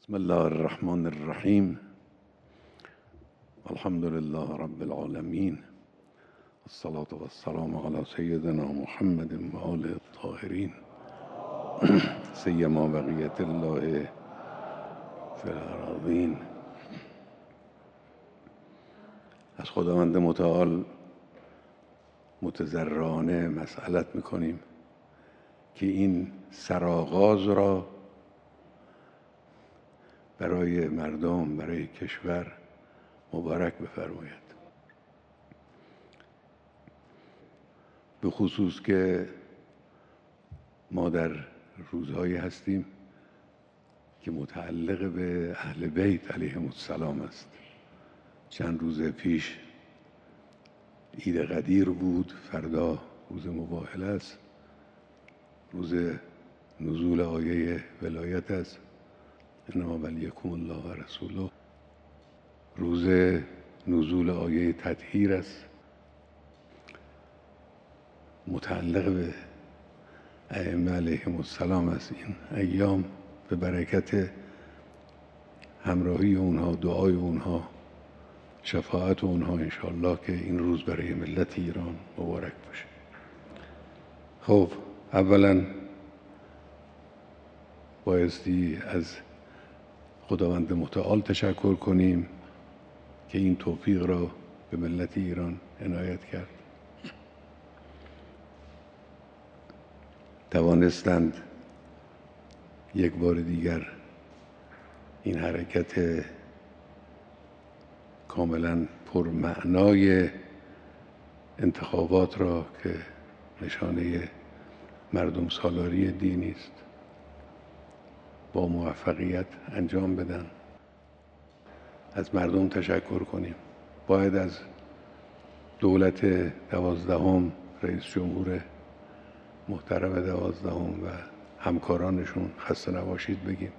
بسم الله الرحمن الرحیم. الحمد لله رب العالمین، الصلاة والسلام علی سیدنا محمد و آله الطاهرین، سیما بقیة الله فی الأراضین. از خداوند متعال متضرعانه مسئلت میکنیم که این سرآغاز را برای مردم، برای کشور مبارک بفرماید. به خصوص که ما در روزهایی هستیم که متعلق به اهل بیت علیهم السلام است. چند روز پیش عید قدیر بود، فردا روز مباهله است، روز نزول آیه ولایت است، انما ولیکم الله و رسوله، روز نزول آیه تطهیر است، متعلق به ائمه علیهم السلام است. این ایام به برکت همراهی اونها، دعای اونها، شفاعت اونها انشاءالله که این روز برای ملت ایران مبارک باشه. خب اولا بایستی از خداوند متعال تشکر کنیم که این توفیق را به ملت ایران عنایت کرد. توانستند یک بار دیگر این حرکت کاملا پرمعنای انتخابات را که نشانه مردم سالاری دینی است با موفقیت انجام بدن. از مردم تشکر کنیم. باید از دولت 12ام، رئیس جمهور محترم 12ام و همکارانشون خسته نباشید بگیم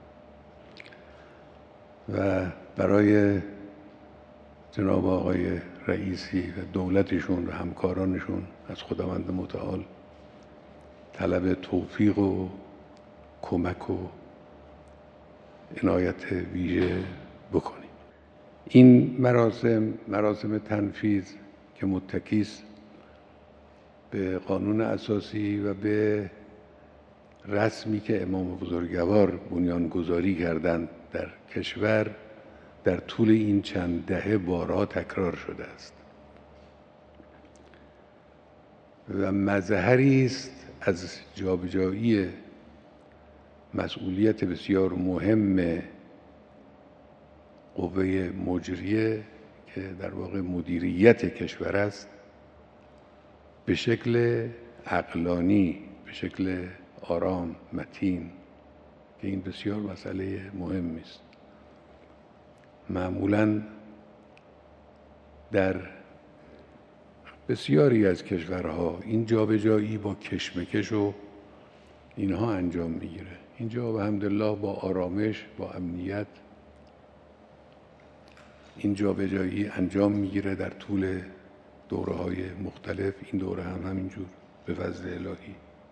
و برای جناب آقای رئیسی و دولتشون و همکارانشون از خداوند متعال طلب توفیق و کمک و عنایت ویژه بکنیم. این مراسم تنفیذ که متکی است به قانون اساسی و به رسمی که امام بزرگوار بنیانگذاری کردند در کشور، در طول این چند دهه بارها تکرار شده است و مظهری است از جابجایی مسئولیت بسیار مهم قوه مجریه که در واقع مدیریت کشور است به شکل عقلانی، به شکل آرام، متین، که این بسیار مسئله مهمی است. معمولاً در بسیاری از کشورها این جابجایی با کشمکش و اینها انجام میگیره. اینجا الحمدلله با آرامش، با امنیت این جابجایی انجام میگیره در طول دوره‌های مختلف. این دوره هم همینجور به فضل الهی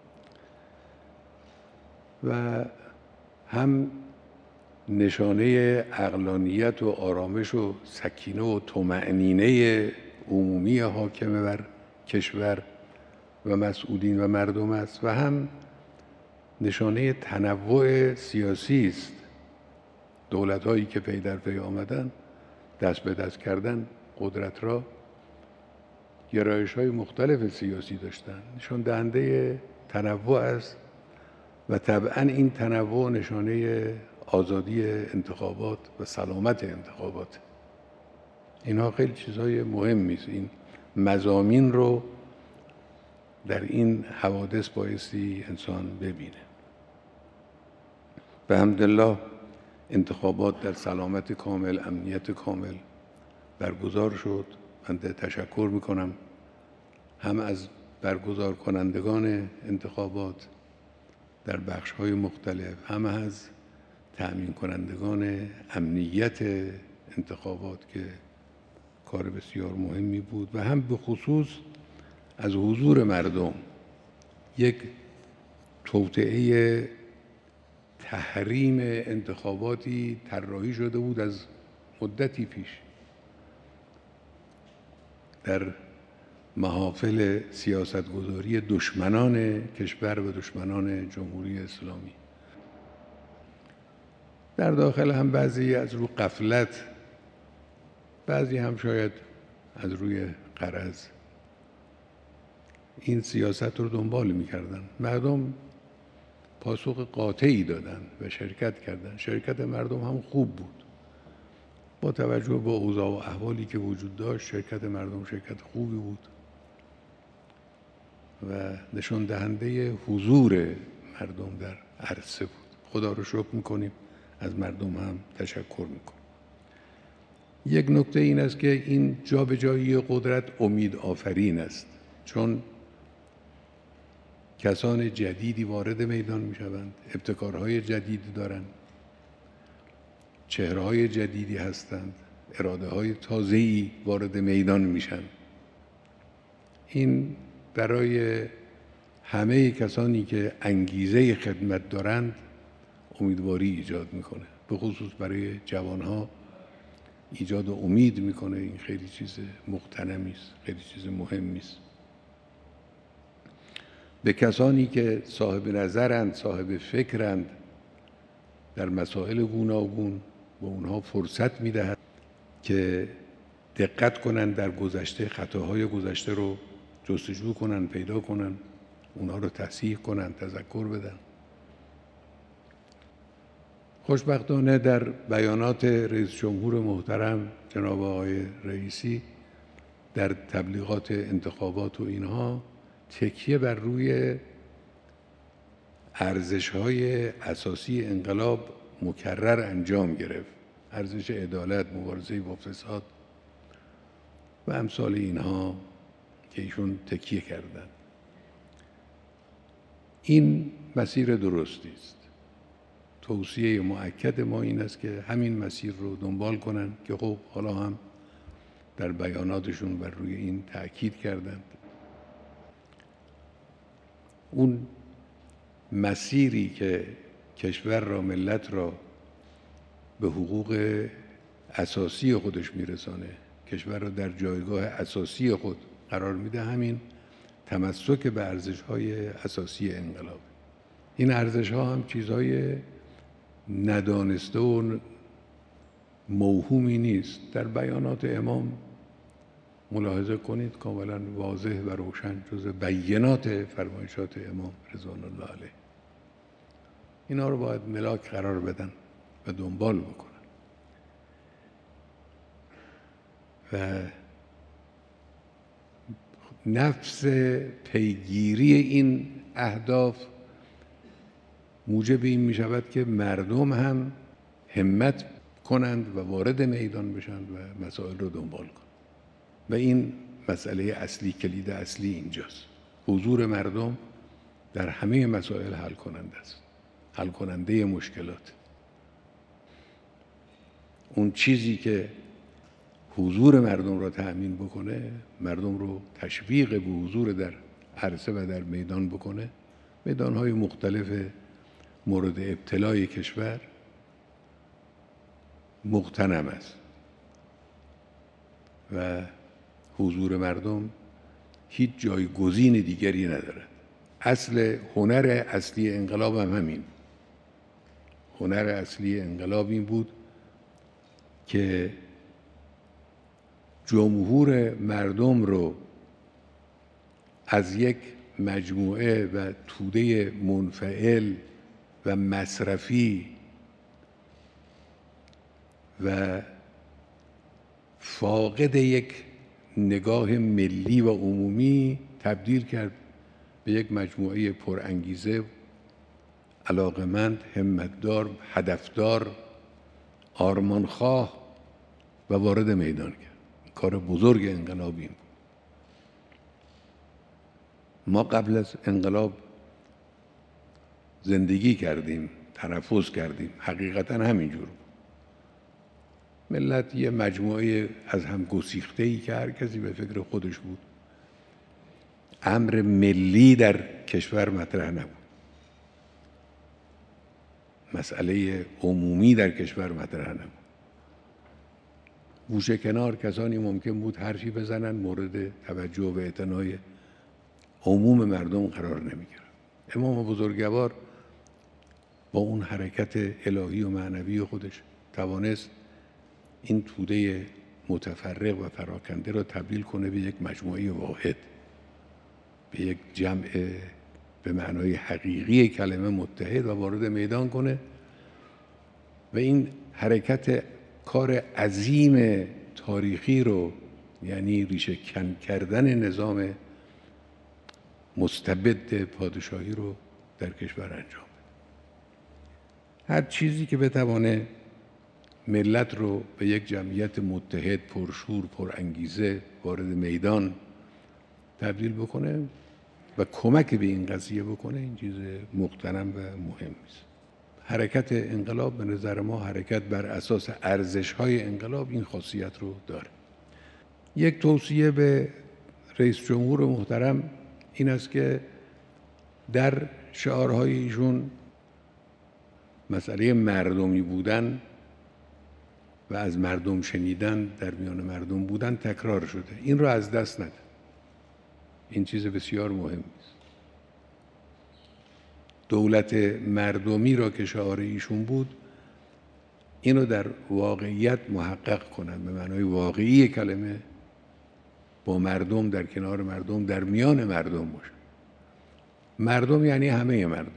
و هم نشانه عقلانیت و آرامش و سکینه و طمأنینه عمومی حاکم بر کشور و مسئولین و مردم است و هم نشانه تنوع سیاسی است. دولت‌هایی که پی در پی آمدن، دست به دست کردن قدرت را، گرایش‌های مختلف سیاسی داشتن، نشان دهنده تنوع است و طبعاً این تنوع نشانه آزادی انتخابات و سلامت انتخابات. اینها خیلی چیزهای مهمی است. این مضامین رو در این حوادث بایستی انسان ببینه. به حمدالله انتخابات در سلامت کامل، امنیت کامل برگزار شد. من تشکر میکنم هم از برگزار کنندگان انتخابات در بخش‌های مختلف، هم از تأمین کنندگان امنیت انتخابات که کار بسیار مهمی بود و هم به خصوص از حضور مردم. یک توطئه تحریم انتخاباتی طراحی شده بود از مدتی پیش در محافل سیاستگذاری دشمنان کشور و دشمنان جمهوری اسلامی. در داخل هم بعضی از رو غفلت، بعضی هم شاید از روی غرض این سیاست رو دنبال می‌کردن. مردم پاسخ قاطعی دادن و شرکت کردند. شرکت مردم هم خوب بود. با توجه به اوضاع و احوالی که وجود داشت، شرکت مردم شرکت خوبی بود و نشان دهنده حضور مردم در عرصه بود. خدا رو شکر می‌کنیم، از مردم هم تشکر می‌کنیم. یک نکته این است که این جابجایی قدرت امید آفرین است، چون کسان جدیدی وارد میدان می‌شوند، ابتکارهای جدیدی دارند، چهره‌های جدیدی هستند، اراده‌های تازه‌ای وارد میدان میشن. این برای همه کسانی که انگیزه خدمت دارند امیدواری ایجاد میکنه، به خصوص برای جوانها ایجاد امید میکنه. این خیلی چیز مغتنمی است، خیلی چیز مهمی است. به کسانی که صاحب نظرند، صاحب فکرند در مسائل گوناگون، به اونها فرصت میدهد که دقت کنند در گذشته، خطاهای گذشته رو جستجو کنند، پیدا کنند، اونها رو تصحیح کنند، تذکر بدن. خوشبختانه در بیانات رئیس جمهور محترم جناب آقای رئیسی در تبلیغات انتخابات و اینها تکیه بر روی ارزش‌های اساسی انقلاب مکرر انجام گرفت. ارزش عدالت، مبارزه با فساد و امثال اینها که ایشون تکیه کردند. این مسیر درستی است. توصیه مؤکد ما این است که همین مسیر رو دنبال کنند که خب حالا هم در بیاناتشون بر روی این تأکید کردند. اون مسیری که کشور را، ملت را به حقوق اساسی خودش میرسانه، کشور را در جایگاه اساسی خود قرار میده، همین تمسک به ارزش‌های اساسی انقلاب. این ارزش‌ها هم چیزهای ندانسته و موهومی نیست. در بیانات امام ملاحظه کنید کاملا واضح و روشن، جز بینات فرمایشات امام رضوان الله علیه. اینا رو باید ملاک قرار بدن و دنبال بکنن و نفس پیگیری این اهداف موجب این می شود که مردم هم همت کنند و وارد میدان بشند و مسائل رو دنبال کنند. و این مسئله اصلی، کلید اصلی اینجاست. حضور مردم در همه مسائل حل کننده است، حل کننده مشکلات. اون چیزی که حضور مردم را تأمین بکنه، مردم رو تشویق به حضور در عرصه و در میدان بکنه، میدان‌های مختلف مورد ابتلای کشور مغتنم است و حضور مردم هیچ جایگزین دیگری ندارد. اصل هنر اصلی انقلاب هم همین. هنر اصلی انقلاب این بود که جمهور مردم رو از یک مجموعه و توده منفعل و مصرفی و فاقد یک نگاه ملی و عمومی تبدیل کرد به یک مجموعه پرانگیزه، علاقمند، همتدار، هدفدار، آرمانخواه و وارد میدان کرد. کار بزرگ انقلابی بود. ما قبل از انقلاب زندگی کردیم، تنفس کردیم، حقیقتا همینجور بود. ملت یه مجموعه از هم گسیخته‌ای که هر کسی به فکر خودش بود. امر ملی در کشور مطرح نبود. مسئله عمومی در کشور مطرح نبود. گوشه کنار کسانی ممکن بود حرفی بزنن مورد توجه و اعتنای عموم مردم قرار نمیگیره. امام بزرگوار با اون حرکت الهی و معنوی خودش توانست این توده متفرق و پراکنده را تبدیل کنه به یک مجموعه واحد، به یک جمع به معنای حقیقی کلمه متحد و وارد میدان کنه و این حرکت کار عظیم تاریخی رو، یعنی ریشه کن کردن نظام مستبد پادشاهی رو در کشور انجام بده. هر چیزی که بتوانه ملت رو به یک جمعیت متحد، پرشور، پرانگیزه وارد میدان تبدیل بکنه و کمک به این قضیه بکنه، این چیز مقتنم و مهم است. حرکت انقلاب به نظر ما حرکت بر اساس ارزش‌های انقلاب این خاصیت رو داره. یک توصیه به رئیس جمهور محترم این است که در شعارهای ایشون مسئله مردمی بودن و از مردم شنیدن، در میان مردم بودن تکرار شده. این رو از دست نده. این چیز بسیار مهمی است. دولت مردمی را که شعار ایشون بود، اینو در واقعیت محقق کنند، به معنای واقعی کلمه، با مردم، در کنار مردم، در میان مردم باشن. مردم یعنی همه مردم،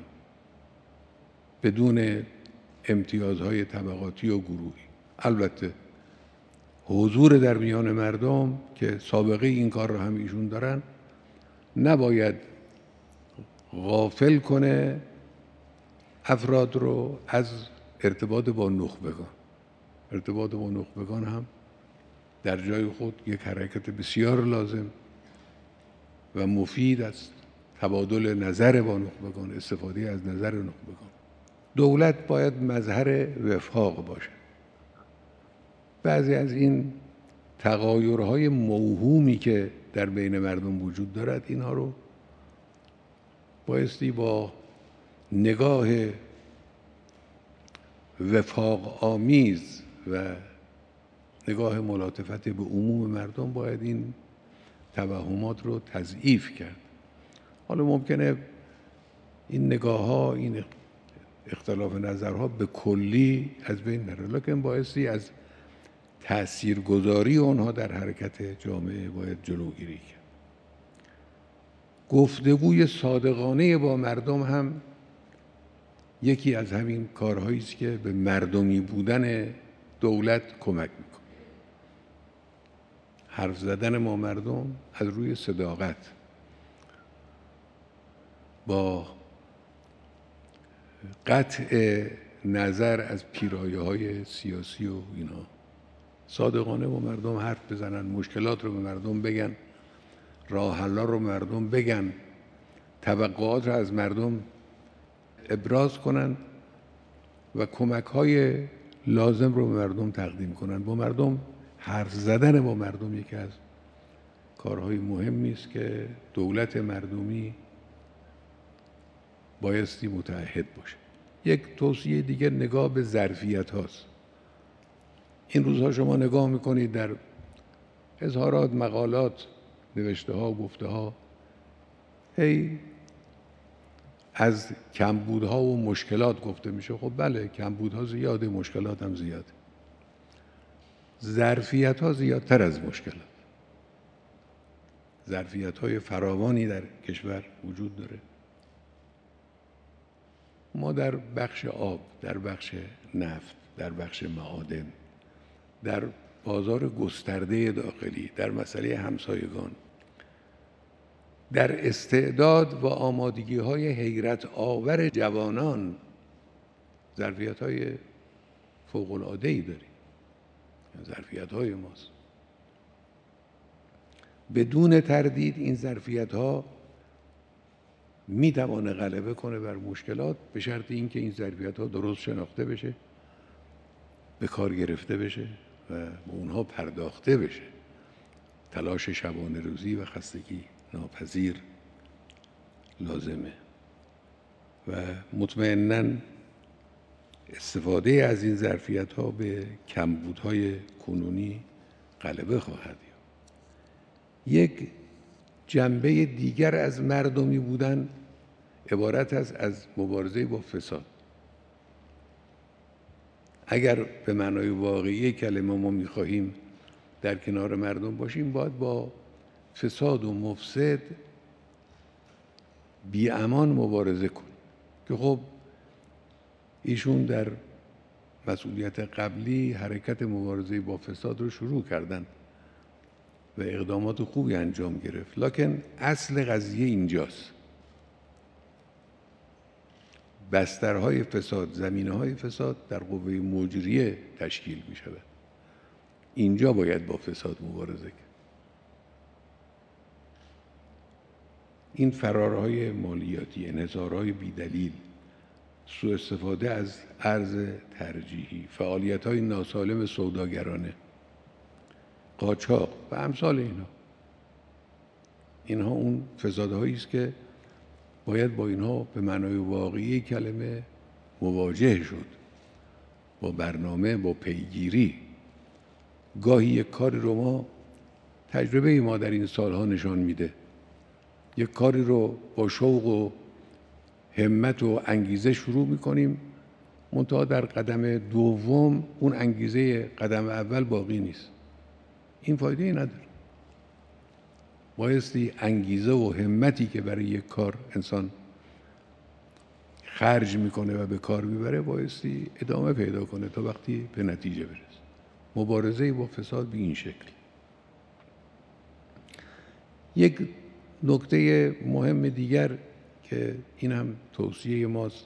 بدون امتیازهای طبقاتی و گروهی. البته حضور در میان مردم که سابقه این کار را هم ایشون دارن، نباید غافل کنه افراد رو از ارتباط با نخبگان. ارتباط با نخبگان هم در جای خود یک حرکت بسیار لازم و مفید است. تبادل نظر با نخبگان، استفاده از نظر نخبگان. دولت باید مظهر وفاق باشه. بعضی از این تغایرهای موهومی که در بین مردم وجود دارد، اینها رو بایستی با نگاه وفاق آمیز و نگاه ملاطفت به عموم مردم باید این توهمات رو تضعیف کرد. حالا ممکنه این نگاه ها، این اختلاف نظرها به کلی از بین نره، لکن بایستی از تاثیرگذاری اونها در حرکت جامعه باید جلوگیری کرد. گفتگوی صادقانه با مردم هم یکی از همین کارهایی است که به مردمی بودن دولت کمک میکنه. حرف زدن با مردم از روی صداقت، با قطع نظر از پیرایه‌های سیاسی و اینا، صادقانه با مردم حرف بزنن، مشکلات رو به مردم بگن، راه حل‌ها رو مردم بگن، توقعات رو از مردم ابراز کنن و کمک‌های لازم رو به مردم تقدیم کنن. با مردم حرف زدن با مردم یکی از کارهای مهمی است که دولت مردمی بایستی متعهد باشه. یک توصیه دیگه نگاه به ظرفیت هاست. این روزها شما نگاه میکنید در اظهارات، مقالات، نوشته ها، گفته ها، از کمبودها و مشکلات گفته میشه. خب بله، کمبودها زیاده، مشکلات هم زیاده. ظرفیت ها زیادتر از مشکلات. ظرفیت های فراوانی در کشور وجود داره. ما در بخش آب، در بخش نفت، در بخش معادن، در بازار گسترده داخلی، در مسئله همسایگان، در استعداد و آمادگی های حیرت آور جوانان ظرفیت های فوق العاده ای داریم. ظرفیت های ماست. بدون تردید این ظرفیت ها می توانه غلبه کنه بر مشکلات، به شرط اینکه این ظرفیت ها درست شناخته بشه، به کار گرفته بشه و به اونها پرداخته بشه. تلاش شبانه روزی و خستگی ناپذیر لازمه و مطمئناً استفاده از این ظرفیت‌ها به کمبودهای کنونی غلبه خواهد یافت. یک جنبه دیگر از مردمی بودن عبارت است از مبارزه با فساد. اگر به معنای واقعی کلمه ما می‌خواهیم در کنار مردم باشیم، باید با فساد و مفسد بی امان مبارزه کنیم که خب ایشون در مسئولیت قبلی حرکت مبارزه با فساد رو شروع کردن و اقدامات خوبی انجام گرفت، لکن اصل قضیه اینجاست. بسترهای فساد، زمینه‌های فساد در قوه مجریه تشکیل می شود. اینجا باید با فساد مبارزه کرد. این فرارهای مالیاتی، انحصارهای بیدلیل، سوء استفاده از ارز ترجیحی، فعالیت‌های ناسالم سوداگرانه، قاچاق و امثال اینها اون فسادهایی است که باید با اینها به معنای واقعی کلمه مواجه شد، با برنامه، با پیگیری. گاهی یک کاری رو ما، تجربه ما در این سالها نشان میده، یک کاری رو با شوق و همت و انگیزه شروع میکنیم، منتها در قدم دوم اون انگیزه قدم اول باقی نیست. این فایده ای نداره. بایستی انگیزه و همتی که برای یک کار انسان خرج میکنه و به کار میبره بایستی ادامه پیدا کنه تا وقتی به نتیجه برسه. مبارزه با فساد به این شکل. یک نکته مهم دیگر که این هم توصیه ماست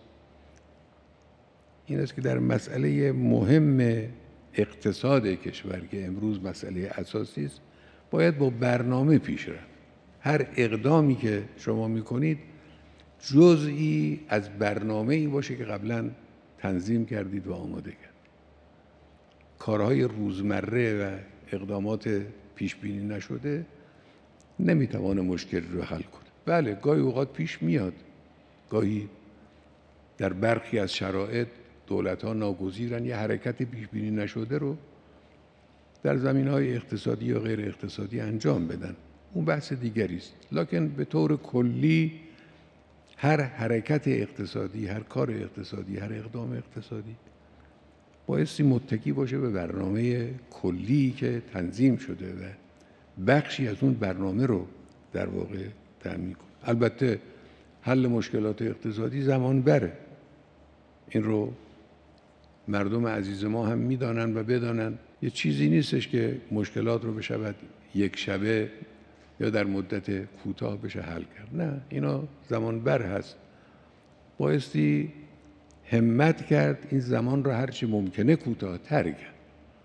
این است که در مسئله مهم اقتصاد کشور که امروز مسئله اساسی است، باید با برنامه پیش رفت. هر اقدامی که شما میکنید جزئی از برنامه‌ای باشه که قبلا تنظیم کردید و آماده کرد. کارهای روزمره و اقدامات پیش بینی نشده نمیتوانه مشکل رو حل کنه. بله، گاهی اوقات پیش میاد، گاهی در برخی از شرایط دولت‌ها ناگزیرن یه حرکت پیش بینی نشده رو در زمینه‌های اقتصادی یا غیر اقتصادی انجام بدن. اون بحث دیگری است. لکن به طور کلی هر حرکت اقتصادی، هر کار اقتصادی، هر اقدام اقتصادی بایستی متکی باشه به برنامه کلی که تنظیم شده و بخشی از اون برنامه رو در واقع تأمین کنه. البته حل مشکلات اقتصادی زمان بره. این رو مردم عزیز ما هم میدانن و بدانن. یه چیزی نیستش که مشکلات رو بشود یک شبه یا در مدت کوتاه بشه حل کرد. نه، اینا زمان بر هست. بایستی همت کرد این زمان رو هرچی ممکنه کوتاه‌تر کرد.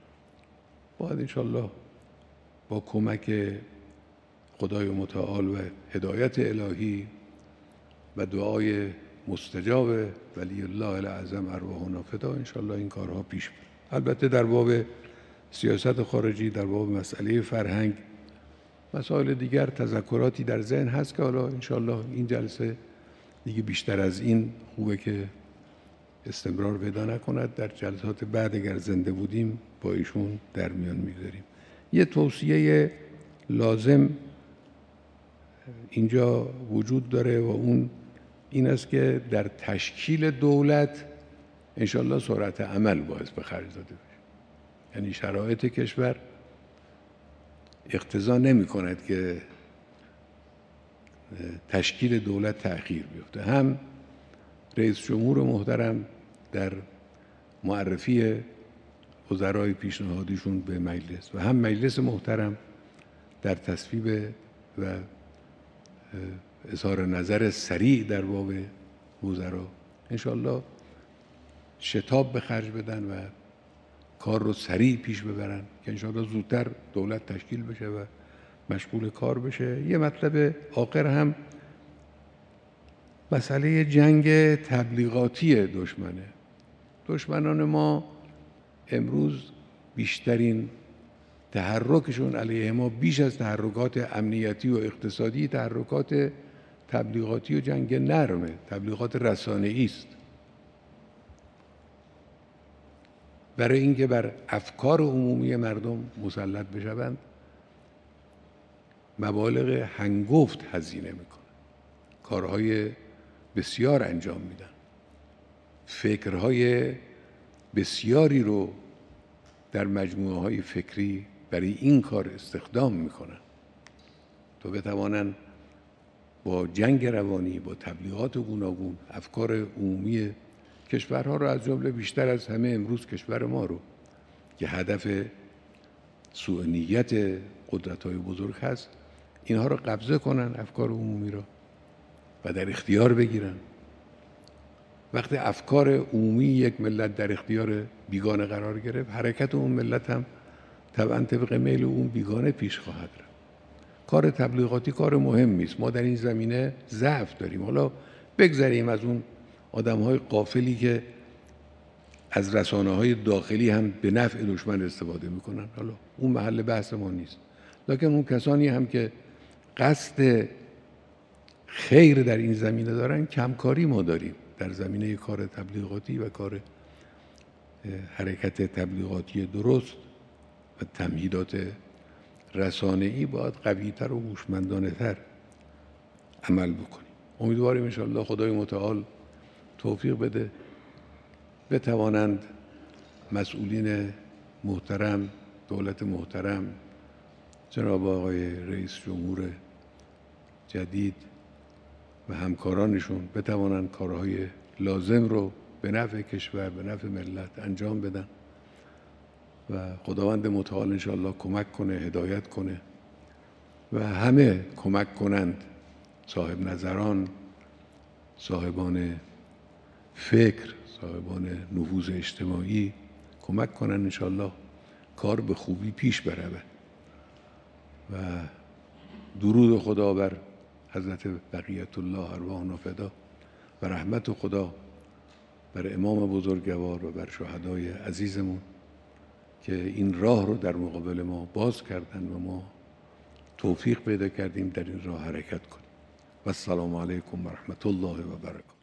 باید انشالله با کمک خدای متعال و هدایت الهی و دعای مستجاب ولی الله الاعظم ارواحنا فدا انشالله این کارها پیش بره. البته در باب سیاست خارجی، در باب مسئله فرهنگ، مسائل دیگر تذکراتی در ذهن هست که حالا انشالله این جلسه دیگه بیشتر از این خوبه که استمرار پیدا نکند. در جلسات بعد اگر زنده بودیم با ایشون در میان میگذاریم. یه توصیه لازم اینجا وجود داره و اون این است که در تشکیل دولت انشالله سرعت عمل باعث به خرج داده بشه. یعنی شرایط کشور اقتضا نمی کند که تشکیل دولت تأخیر بیفته. هم رئیس جمهور محترم در معرفی وزرای پیشنهادیشون به مجلس و هم مجلس محترم در تصویب و اظهار نظر سریع در باب وزرا انشالله شتاب به خرج بدن و کار رو سریع پیش ببرن که انشالله زودتر دولت تشکیل بشه و مشغول کار بشه. یه مطلب آخر هم مسئله جنگ تبلیغاتی دشمنه. دشمنان ما امروز بیشترین تحرکشون علیه ما بیش از تحرکات امنیتی و اقتصادی تحرکات تبلیغاتی و جنگ نرمه، تبلیغات رسانه‌ای است. برای اینکه بر افکار عمومی مردم مسلط بشوند مبالغ هنگفت هزینه میکنن، کارهای بسیار انجام میدن، فکرهای بسیاری رو در مجموعه های فکری برای این کار استخدام میکنن تا بتوانند با جنگ روانی، با تبلیغات گوناگون افکار عمومی کشورها رو، از جمله بیشتر از همه امروز کشور ما رو که هدف سوء نیت قدرت‌های بزرگ هست، اینها رو قبضه کنن، افکار عمومی رو، و در اختیار بگیرن. وقتی افکار عمومی یک ملت در اختیار بیگانه قرار گرفت، حرکت اون ملت هم طبعا طبق میل اون بیگانه پیش خواهد رفت. کار تبلیغاتی کار مهمی است. ما در این زمینه ضعف داریم. حالا بگذریم از اون آدم‌های غافلی که از رسانه‌های داخلی هم به نفع دشمن استفاده می‌کنن، حالا اون محل بحث ما نیست. لکن اون کسانی هم که قصد خیر در این زمینه دارن، کمکاری ما داریم در زمینه کار تبلیغاتی و کار حرکت تبلیغاتی درست و تمهیدات رسانه‌ای باید قوی‌تر و هوشمندانه‌تر عمل بکنیم. امیدواریم انشاءالله خدای متعال توفیق بده بتوانند مسئولین محترم، دولت محترم، جناب آقای رئیس جمهور جدید و همکارانشون بتوانند کارهای لازم رو به نفع کشور، به نفع ملت انجام بدن و خداوند متعال انشاءالله کمک کنه، هدایت کنه و همه کمک کنند، صاحب نظران، صاحبان فکر، صاحبان نفوذ اجتماعی کمک کنند انشاءالله کار به خوبی پیش برود. و درود خدا بر حضرت بقیت الله ارواحنا فدا و رحمت خدا بر امام بزرگوار و بر شهدای عزیزمون که این راه رو در مقابل ما باز کردن و ما توفیق پیدا کردیم در این راه حرکت کنیم. و السلام علیکم و رحمت الله و برکاته.